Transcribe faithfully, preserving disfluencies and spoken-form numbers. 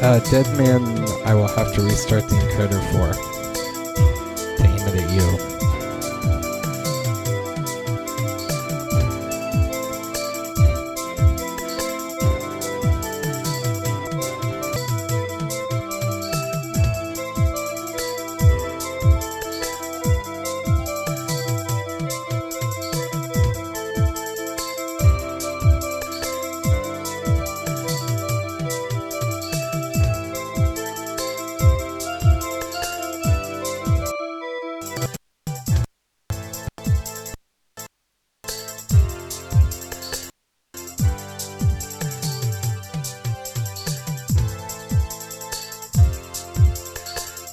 Uh, Dead Man, I will have to restart the encoder for to aim it at you.